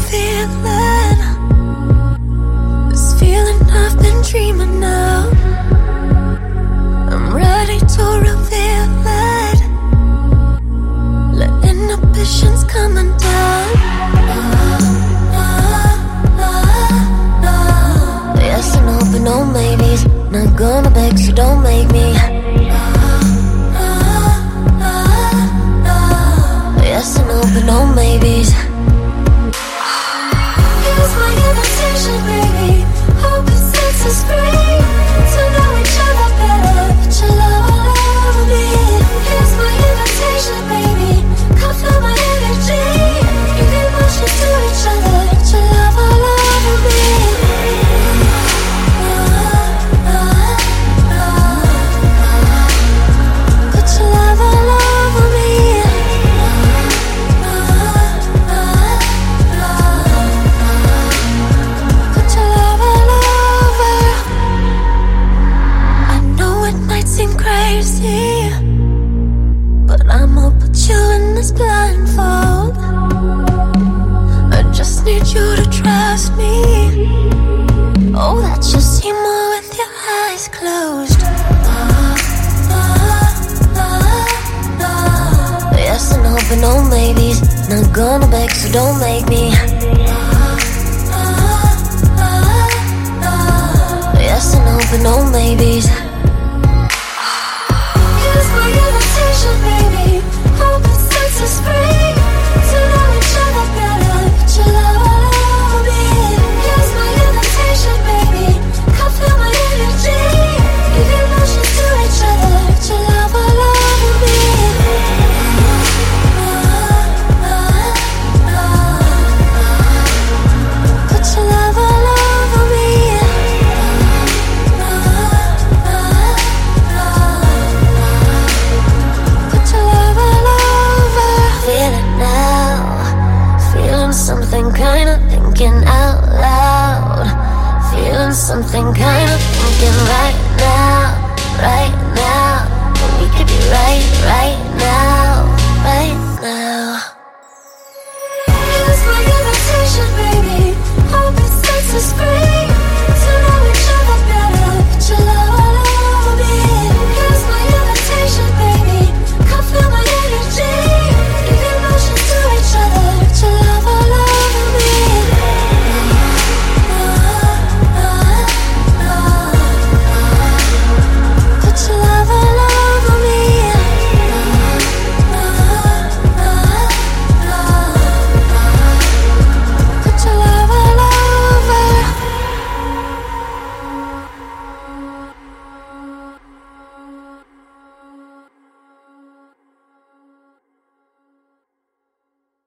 feeling, this feeling I've been dreaming of. I'm ready to reveal it. Let inhibitions come undone. Yes and no, but no maybes. Not gonna beg, so don't make me. Yes and no, but no maybes. Here's my invitation, baby. Hope it sets us free to know each other better. Put your love all over me. Here's my invitation, baby. Come feel my energy. You can push us to each other. Put your love all over me. Put your love all over me. Put your love all over. I know it might seem crazy, but I'ma put you in this blindfold. I just need you to trust me. Oh, that you see more with your eyes closed. Yes and no, but no maybes. Not gonna beg, so don't make me. Yes and no, but no maybes.